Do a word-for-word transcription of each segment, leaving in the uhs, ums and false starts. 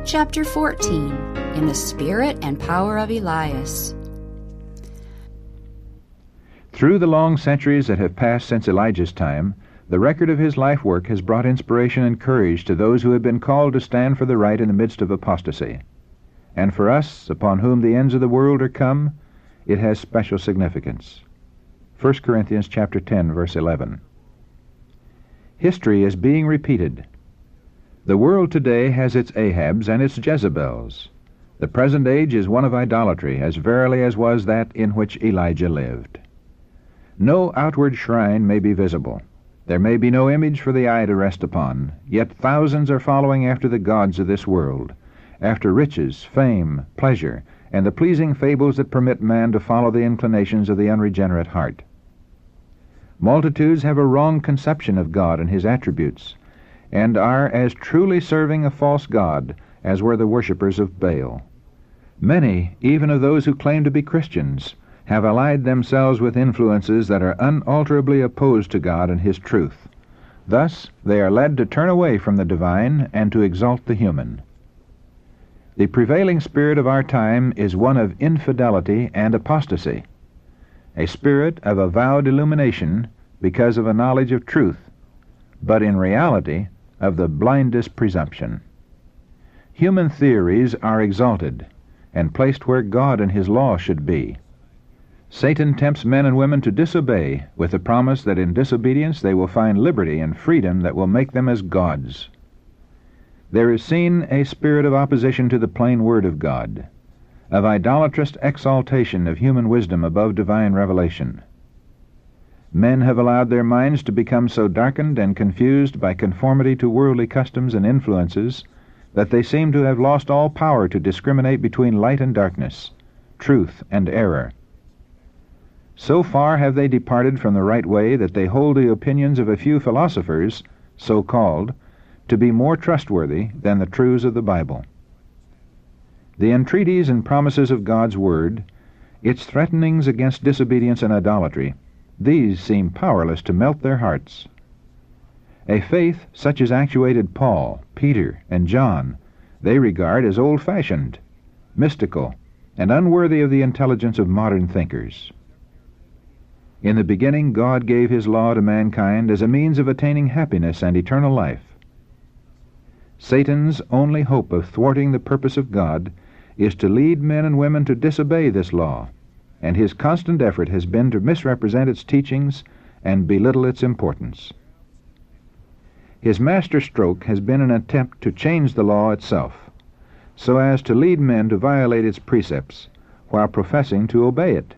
chapter fourteen, In the Spirit and Power of Elias. Through the long centuries that have passed since Elijah's time, the record of his life work has brought inspiration and courage to those who have been called to stand for the right in the midst of apostasy. And for us, upon whom the ends of the world are come, it has special significance. First Corinthians chapter ten, verse eleven. History is being repeated. The world today has its Ahabs and its Jezebels. The present age is one of idolatry, as verily as was that in which Elijah lived. No outward shrine may be visible. There may be no image for the eye to rest upon, yet thousands are following after the gods of this world, after riches, fame, pleasure, and the pleasing fables that permit man to follow the inclinations of the unregenerate heart. Multitudes have a wrong conception of God and his attributes, and are as truly serving a false god as were the worshippers of Baal. Many, even of those who claim to be Christians, have allied themselves with influences that are unalterably opposed to God and his truth. Thus, they are led to turn away from the divine and to exalt the human. The prevailing spirit of our time is one of infidelity and apostasy, a spirit of avowed illumination because of a knowledge of truth, but in reality of the blindest presumption. Human theories are exalted and placed where God and his law should be. Satan tempts men and women to disobey with the promise that in disobedience they will find liberty and freedom that will make them as gods. There is seen a spirit of opposition to the plain word of God, of idolatrous exaltation of human wisdom above divine revelation. Men have allowed their minds to become so darkened and confused by conformity to worldly customs and influences that they seem to have lost all power to discriminate between light and darkness, truth and error. So far have they departed from the right way that they hold the opinions of a few philosophers, so-called, to be more trustworthy than the truths of the Bible. The entreaties and promises of God's Word, its threatenings against disobedience and idolatry, these seem powerless to melt their hearts. A faith such as actuated Paul, Peter, and John, they regard as old-fashioned, mystical, and unworthy of the intelligence of modern thinkers. In the beginning, God gave his law to mankind as a means of attaining happiness and eternal life. Satan's only hope of thwarting the purpose of God is to lead men and women to disobey this law, and his constant effort has been to misrepresent its teachings and belittle its importance. His master stroke has been an attempt to change the law itself, so as to lead men to violate its precepts while professing to obey it.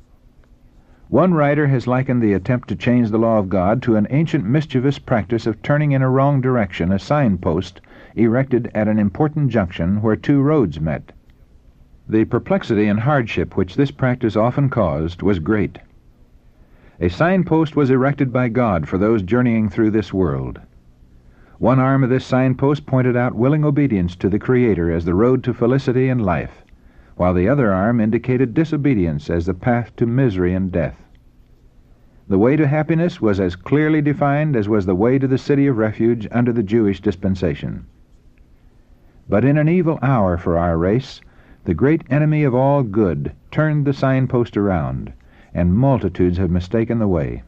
One writer has likened the attempt to change the law of God to an ancient mischievous practice of turning in a wrong direction a signpost erected at an important junction where two roads met. The perplexity and hardship which this practice often caused was great. A signpost was erected by God for those journeying through this world. One arm of this signpost pointed out willing obedience to the Creator as the road to felicity and life, while the other arm indicated disobedience as the path to misery and death. The way to happiness was as clearly defined as was the way to the city of refuge under the Jewish dispensation. But in an evil hour for our race, the great enemy of all good turned the signpost around, and multitudes have mistaken the way.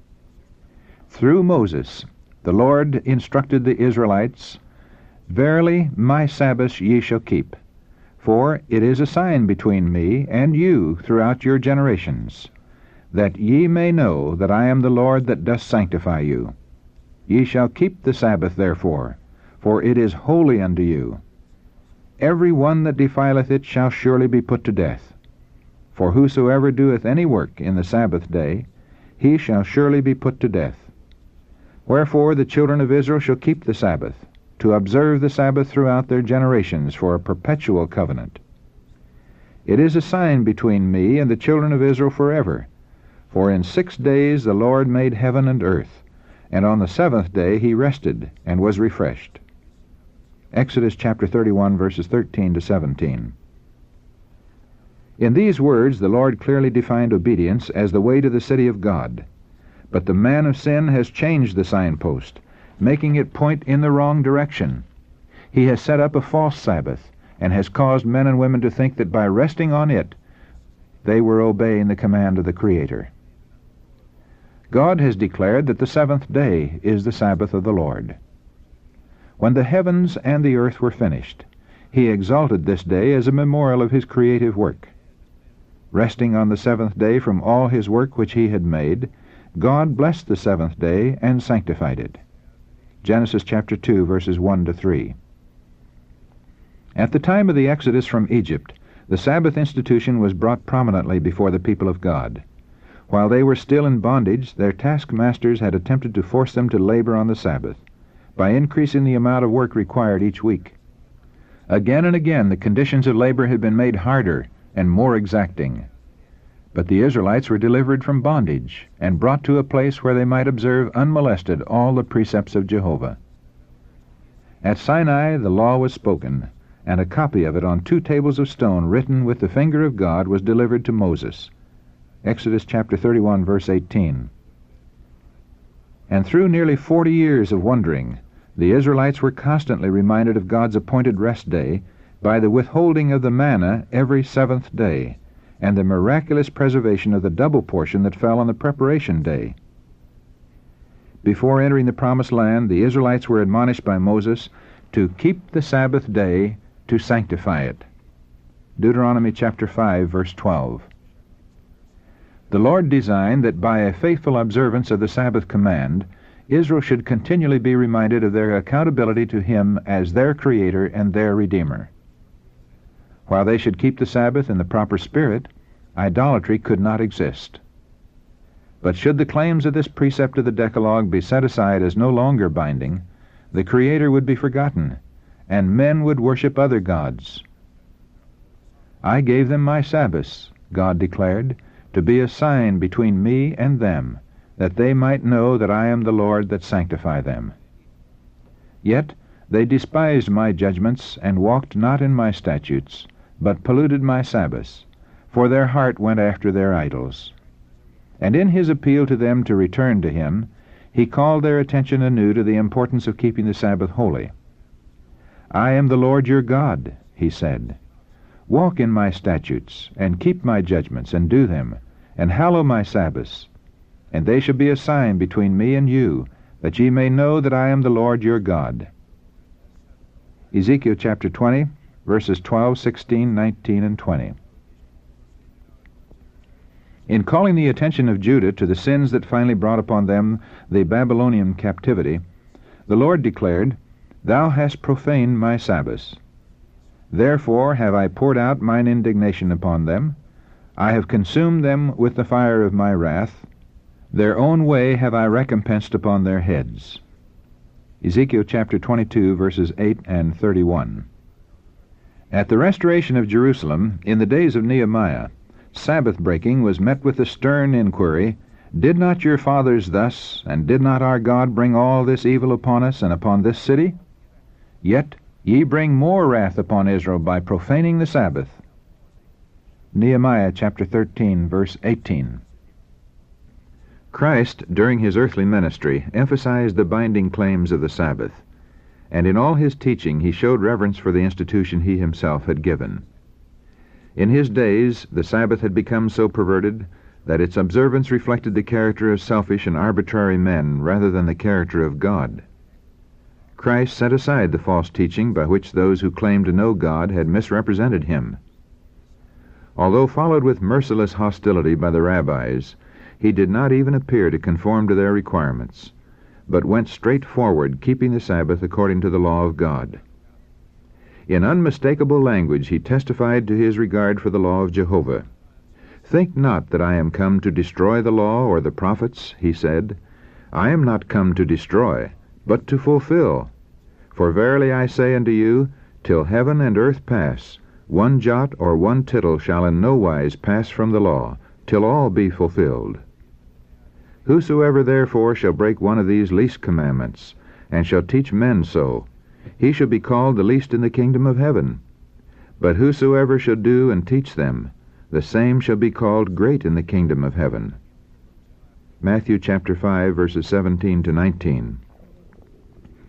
Through Moses, the Lord instructed the Israelites, "Verily my Sabbaths ye shall keep, for it is a sign between me and you throughout your generations, that ye may know that I am the Lord that doth sanctify you. Ye shall keep the Sabbath therefore, for it is holy unto you. Every one that defileth it shall surely be put to death. For whosoever doeth any work in the Sabbath day, he shall surely be put to death. Wherefore the children of Israel shall keep the Sabbath, to observe the Sabbath throughout their generations for a perpetual covenant. It is a sign between me and the children of Israel forever. For in six days the Lord made heaven and earth, and on the seventh day he rested and was refreshed." Exodus chapter thirty-one, verses thirteen to seventeen. In these words the Lord clearly defined obedience as the way to the city of God. But the man of sin has changed the signpost, making it point in the wrong direction. He has set up a false Sabbath, and has caused men and women to think that by resting on it, they were obeying the command of the Creator. God has declared that the seventh day is the Sabbath of the Lord. When the heavens and the earth were finished, He exalted this day as a memorial of His creative work. Resting on the seventh day from all His work which He had made, God blessed the seventh day and sanctified it. Genesis chapter two, verses one to three. At the time of the Exodus from Egypt, the Sabbath institution was brought prominently before the people of God. While they were still in bondage, their taskmasters had attempted to force them to labor on the Sabbath by increasing the amount of work required each week. Again and again the conditions of labor had been made harder and more exacting. But the Israelites were delivered from bondage and brought to a place where they might observe unmolested all the precepts of Jehovah. At Sinai the law was spoken, and a copy of it on two tables of stone written with the finger of God was delivered to Moses. Exodus chapter thirty-one, verse eighteen. And through nearly forty years of wandering, the Israelites were constantly reminded of God's appointed rest day by the withholding of the manna every seventh day, and the miraculous preservation of the double portion that fell on the preparation day. Before entering the promised land, the Israelites were admonished by Moses to keep the Sabbath day, to sanctify it. Deuteronomy chapter five, verse twelve. The Lord designed that by a faithful observance of the Sabbath command, Israel should continually be reminded of their accountability to Him as their Creator and their Redeemer. While they should keep the Sabbath in the proper spirit, idolatry could not exist. But should the claims of this precept of the Decalogue be set aside as no longer binding, the Creator would be forgotten, and men would worship other gods. I gave them my Sabbaths, God declared, to be a sign between me and them, that they might know that I am the Lord that sanctify them. Yet they despised my judgments, and walked not in my statutes, but polluted my Sabbaths, for their heart went after their idols. And in His appeal to them to return to Him, He called their attention anew to the importance of keeping the Sabbath holy. I am the Lord your God, He said. Walk in my statutes, and keep my judgments, and do them, and hallow my Sabbaths, and they shall be a sign between me and you, that ye may know that I am the Lord your God. Ezekiel chapter twenty, verses twelve, sixteen, nineteen, and twenty. In calling the attention of Judah to the sins that finally brought upon them the Babylonian captivity, the Lord declared, Thou hast profaned my Sabbaths. Therefore have I poured out mine indignation upon them. I have consumed them with the fire of my wrath. Their own way have I recompensed upon their heads. Ezekiel chapter twenty-two, verses eight and thirty-one. At the restoration of Jerusalem, in the days of Nehemiah, Sabbath-breaking was met with the stern inquiry, Did not your fathers thus, and did not our God bring all this evil upon us and upon this city? Yet ye bring more wrath upon Israel by profaning the Sabbath. Nehemiah chapter thirteen, verse eighteen. Christ, during His earthly ministry, emphasized the binding claims of the Sabbath, and in all His teaching He showed reverence for the institution He Himself had given. In His days, the Sabbath had become so perverted that its observance reflected the character of selfish and arbitrary men rather than the character of God. Christ set aside the false teaching by which those who claimed to know God had misrepresented Him. Although followed with merciless hostility by the rabbis, He did not even appear to conform to their requirements, but went straight forward, keeping the Sabbath according to the law of God. In unmistakable language He testified to His regard for the law of Jehovah. Think not that I am come to destroy the law or the prophets, He said. I am not come to destroy, but to fulfill. For verily I say unto you, till heaven and earth pass, one jot or one tittle shall in no wise pass from the law, till all be fulfilled. Whosoever therefore shall break one of these least commandments, and shall teach men so, he shall be called the least in the kingdom of heaven. But whosoever shall do and teach them, the same shall be called great in the kingdom of heaven. Matthew chapter five, verses seventeen to nineteen.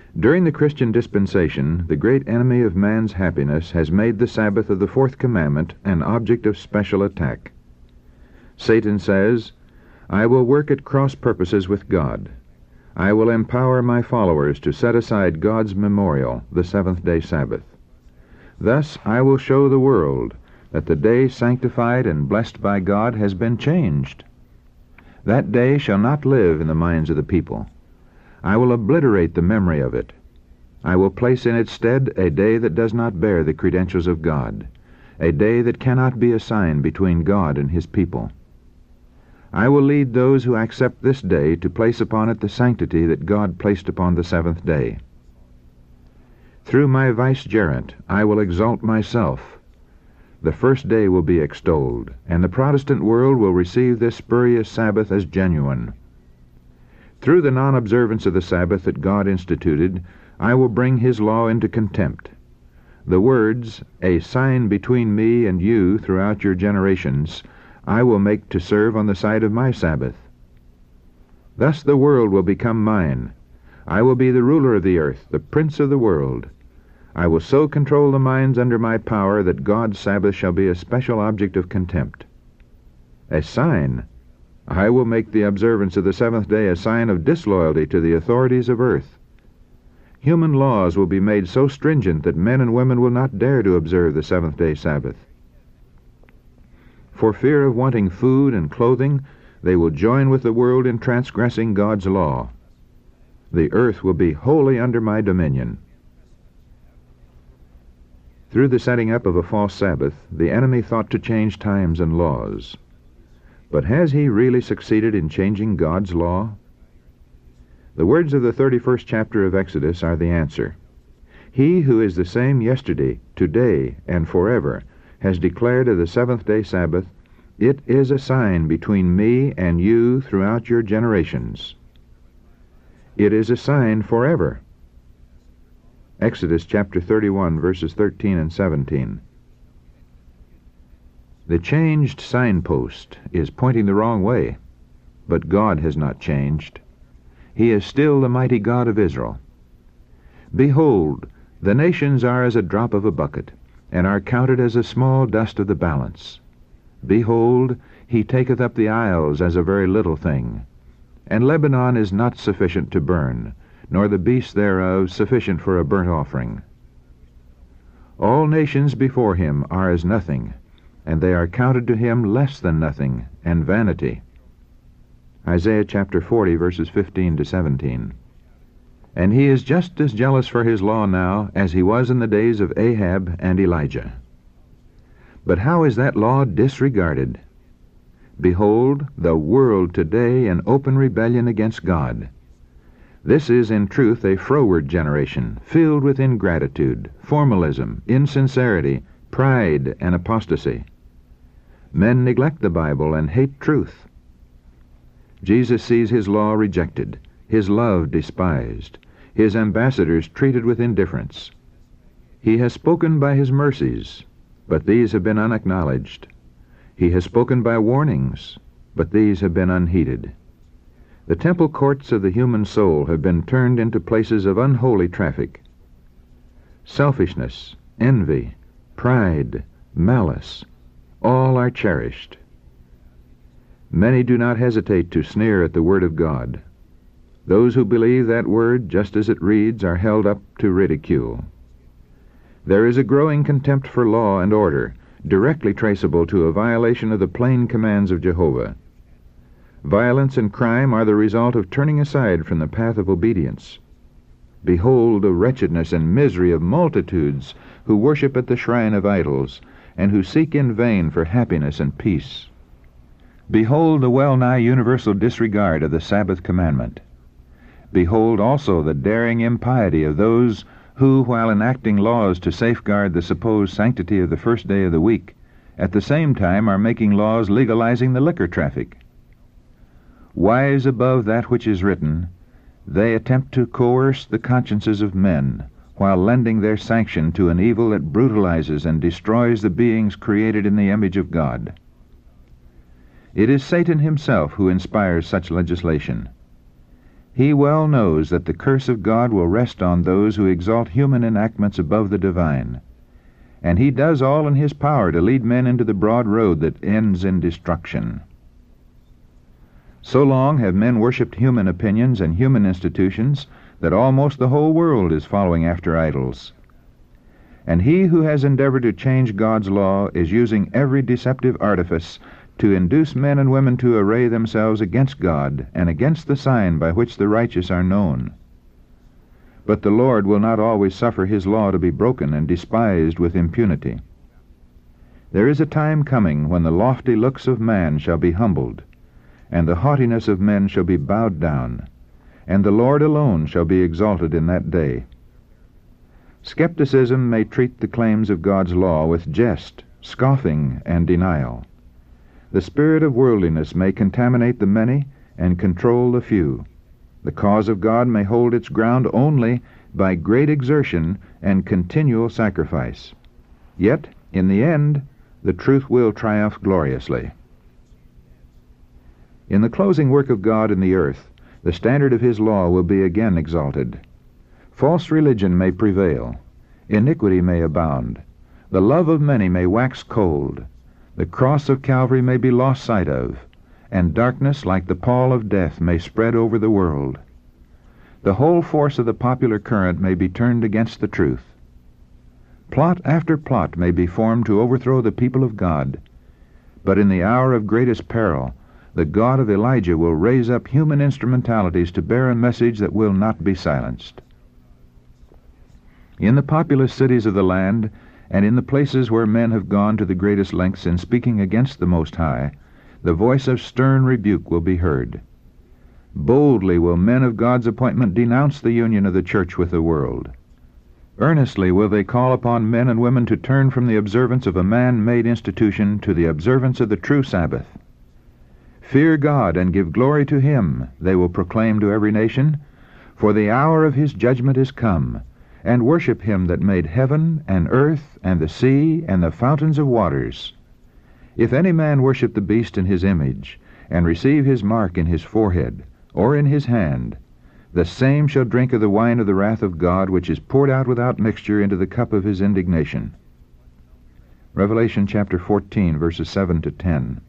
During the Christian dispensation, the great enemy of man's happiness has made the Sabbath of the Fourth Commandment an object of special attack. Satan says, "I will work at cross purposes with God. I will empower my followers to set aside God's memorial, the seventh-day Sabbath. Thus I will show the world that the day sanctified and blessed by God has been changed. That day shall not live in the minds of the people. I will obliterate the memory of it. I will place in its stead a day that does not bear the credentials of God, a day that cannot be a sign between God and His people. I will lead those who accept this day to place upon it the sanctity that God placed upon the seventh day. Through my vicegerent I will exalt myself. The first day will be extolled, and the Protestant world will receive this spurious Sabbath as genuine. Through the non-observance of the Sabbath that God instituted, I will bring His law into contempt. The words, "a sign between me and you throughout your generations," I will make to serve on the side of my Sabbath. Thus the world will become mine. I will be the ruler of the earth, the prince of the world. I will so control the minds under my power that God's Sabbath shall be a special object of contempt. A sign? I will make the observance of the seventh day a sign of disloyalty to the authorities of earth. Human laws will be made so stringent that men and women will not dare to observe the seventh-day Sabbath. For fear of wanting food and clothing, they will join with the world in transgressing God's law. The earth will be wholly under my dominion. Through the setting up of a false Sabbath, the enemy thought to change times and laws. But has he really succeeded in changing God's law? The words of the thirty-first chapter of Exodus are the answer. He who is the same yesterday, today, and forever has declared of the seventh-day Sabbath, "It is a sign between me and you throughout your generations." It is a sign forever. Exodus chapter thirty-one, verses thirteen and seventeen. The changed signpost is pointing the wrong way, but God has not changed. He is still the mighty God of Israel. "Behold, the nations are as a drop of a bucket, and are counted as a small dust of the balance. Behold, he taketh up the isles as a very little thing. And Lebanon is not sufficient to burn, nor the beasts thereof sufficient for a burnt offering. All nations before him are as nothing, and they are counted to him less than nothing, and vanity." Isaiah chapter forty, verses fifteen to seventeen. And he is just as jealous for his law now as he was in the days of Ahab and Elijah. But how is that law disregarded? Behold, the world today in open rebellion against God. This is in truth a froward generation, filled with ingratitude, formalism, insincerity, pride, and apostasy. Men neglect the Bible and hate truth. Jesus sees his law rejected, his love despised, his ambassadors treated with indifference. He has spoken by his mercies, but these have been unacknowledged. He has spoken by warnings, but these have been unheeded. The temple courts of the human soul have been turned into places of unholy traffic. Selfishness, envy, pride, malice, all are cherished. Many do not hesitate to sneer at the Word of God. Those who believe that Word just as it reads are held up to ridicule. There is a growing contempt for law and order, directly traceable to a violation of the plain commands of Jehovah. Violence and crime are the result of turning aside from the path of obedience. Behold the wretchedness and misery of multitudes who worship at the shrine of idols, and who seek in vain for happiness and peace. Behold the well-nigh universal disregard of the Sabbath commandment. Behold also the daring impiety of those who, while enacting laws to safeguard the supposed sanctity of the first day of the week, at the same time are making laws legalizing the liquor traffic. Wise above that which is written, they attempt to coerce the consciences of men, while lending their sanction to an evil that brutalizes and destroys the beings created in the image of God. It is Satan himself who inspires such legislation. He well knows that the curse of God will rest on those who exalt human enactments above the divine, and he does all in his power to lead men into the broad road that ends in destruction. So long have men worshipped human opinions and human institutions that almost the whole world is following after idols. And he who has endeavored to change God's law is using every deceptive artifice to induce men and women to array themselves against God and against the sign by which the righteous are known. But the Lord will not always suffer his law to be broken and despised with impunity. There is a time coming when the lofty looks of man shall be humbled, and the haughtiness of men shall be bowed down, and the Lord alone shall be exalted in that day. Skepticism may treat the claims of God's law with jest, scoffing, and denial. The spirit of worldliness may contaminate the many and control the few. The cause of God may hold its ground only by great exertion and continual sacrifice. Yet, in the end, the truth will triumph gloriously. In the closing work of God in the earth, the standard of his law will be again exalted. False religion may prevail, iniquity may abound, the love of many may wax cold, the cross of Calvary may be lost sight of, and darkness like the pall of death may spread over the world. The whole force of the popular current may be turned against the truth. Plot after plot may be formed to overthrow the people of God, but in the hour of greatest peril, the God of Elijah will raise up human instrumentalities to bear a message that will not be silenced. In the populous cities of the land, and in the places where men have gone to the greatest lengths in speaking against the Most High, the voice of stern rebuke will be heard. Boldly will men of God's appointment denounce the union of the church with the world. Earnestly will they call upon men and women to turn from the observance of a man-made institution to the observance of the true Sabbath. Fear God and give glory to him, they will proclaim to every nation, for the hour of his judgment is come, and worship him that made heaven and earth and the sea and the fountains of waters. If any man worship the beast in his image, and receive his mark in his forehead, or in his hand, the same shall drink of the wine of the wrath of God, which is poured out without mixture into the cup of his indignation. Revelation chapter fourteen, verses seven to ten.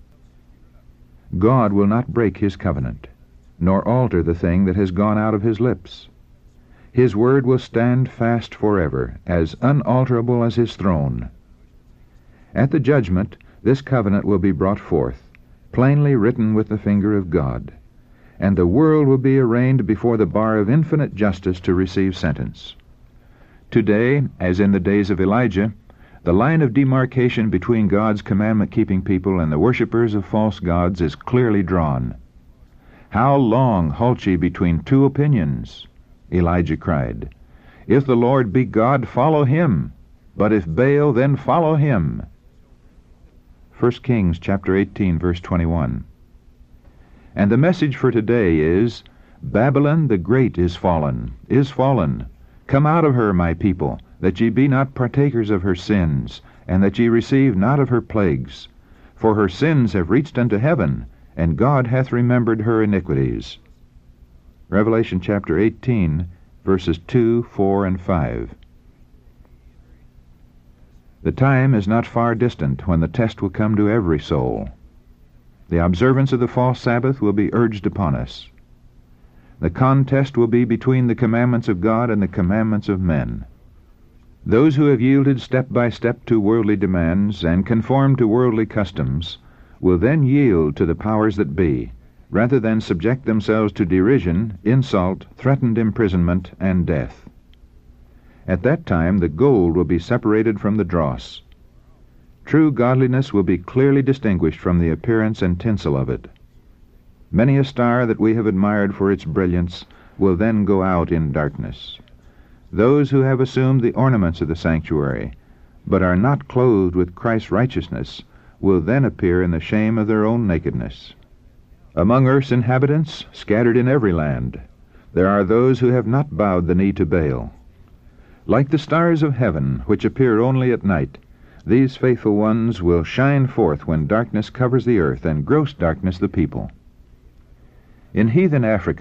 God will not break his covenant, nor alter the thing that has gone out of his lips. His word will stand fast forever, as unalterable as his throne. At the judgment, this covenant will be brought forth, plainly written with the finger of God, and the world will be arraigned before the bar of infinite justice to receive sentence. Today, as in the days of Elijah, the line of demarcation between God's commandment-keeping people and the worshippers of false gods is clearly drawn. "How long halt ye between two opinions?" Elijah cried. "If the Lord be God, follow him, but if Baal, then follow him." First Kings chapter eighteen, verse twenty-one. And the message for today is, "Babylon the great is fallen, is fallen. Come out of her, my people, that ye be not partakers of her sins, and that ye receive not of her plagues. For her sins have reached unto heaven, and God hath remembered her iniquities." Revelation chapter eighteen, verses two, four, and five. The time is not far distant when the test will come to every soul. The observance of the false Sabbath will be urged upon us. The contest will be between the commandments of God and the commandments of men. Those who have yielded step by step to worldly demands and conformed to worldly customs will then yield to the powers that be, rather than subject themselves to derision, insult, threatened imprisonment, and death. At that time the gold will be separated from the dross. True godliness will be clearly distinguished from the appearance and tinsel of it. Many a star that we have admired for its brilliance will then go out in darkness. Those who have assumed the ornaments of the sanctuary, but are not clothed with Christ's righteousness, will then appear in the shame of their own nakedness. Among earth's inhabitants, scattered in every land, there are those who have not bowed the knee to Baal. Like the stars of heaven, which appear only at night, these faithful ones will shine forth when darkness covers the earth and gross darkness the people. In heathen Africa,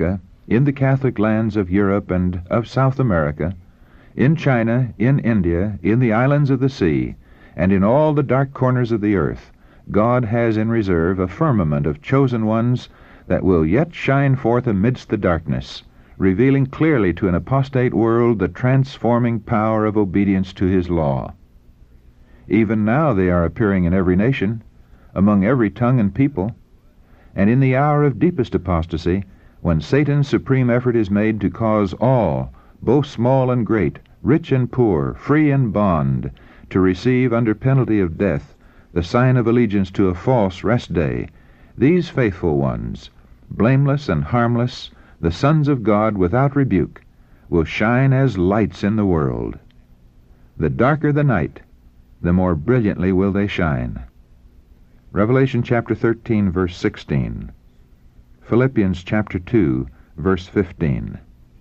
in the Catholic lands of Europe and of South America, in China, in India, in the islands of the sea, and in all the dark corners of the earth, God has in reserve a firmament of chosen ones that will yet shine forth amidst the darkness, revealing clearly to an apostate world the transforming power of obedience to his law. Even now they are appearing in every nation, among every tongue and people, and in the hour of deepest apostasy, when Satan's supreme effort is made to cause all, both small and great, rich and poor, free and bond, to receive under penalty of death the sign of allegiance to a false rest day, these faithful ones, blameless and harmless, the sons of God without rebuke, will shine as lights in the world. The darker the night, the more brilliantly will they shine. Revelation chapter thirteen, verse sixteen. Philippians chapter two, verse fifteen.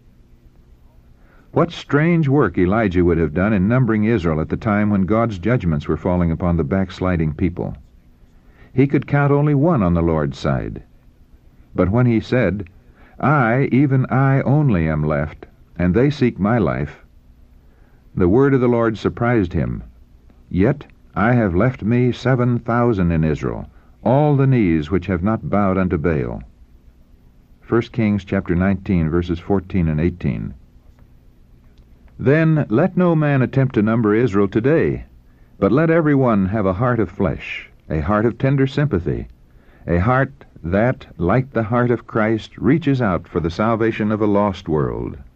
What strange work Elijah would have done in numbering Israel at the time when God's judgments were falling upon the backsliding people. He could count only one on the Lord's side. But when he said, I, even I only am left, and they seek my life, the word of the Lord surprised him. Yet I have left me seven thousand in Israel, all the knees which have not bowed unto Baal. First Kings chapter nineteen, verses fourteen and eighteen. Then let no man attempt to number Israel today, but let every one have a heart of flesh, a heart of tender sympathy, a heart that, like the heart of Christ, reaches out for the salvation of a lost world.